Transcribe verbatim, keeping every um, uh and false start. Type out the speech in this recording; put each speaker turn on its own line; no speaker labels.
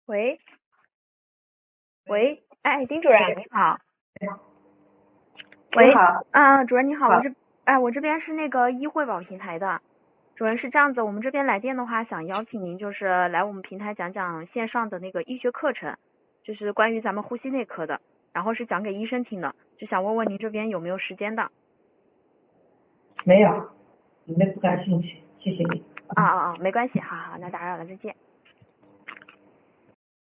喂喂，哎，丁主任你好。喂，
你好。
啊，主任你好，我
好。
这，哎，我这边是那个医惠保平台的。主任是这样子，我们这边来电的话，想邀请您就是来我们平台讲讲线上的那个医学课程，就是关于咱们呼吸内科的，然后是讲给医生听的，就想问问您这边有没有时间的。
没有，你们不感兴趣，谢谢你。
啊啊啊，没关系，好好，那打扰了，再见。